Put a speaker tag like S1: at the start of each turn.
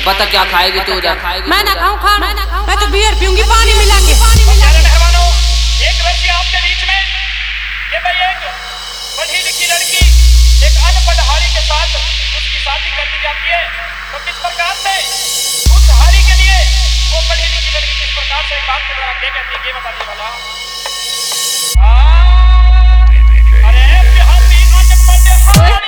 S1: पता क्या खाएगी तू उधर?
S2: मैं ना खाऊं खाना, मैं तो बियर पीऊंगी पानी मिला के।
S3: मेहमानों, एक रस्सी आपके बीच में, ये भाई एक पढ़ी लिखी लड़की एक अनपढ़ हारी के साथ उसकी शादी कर दी जाती है, तो किस प्रकार से उस हारी के लिए वो पढ़ी लिखी लड़की किस प्रकार से एक बात के द्वारा क्या कहती है, ये बता दिए वाला। अरे बिहारी अनपढ़ हारी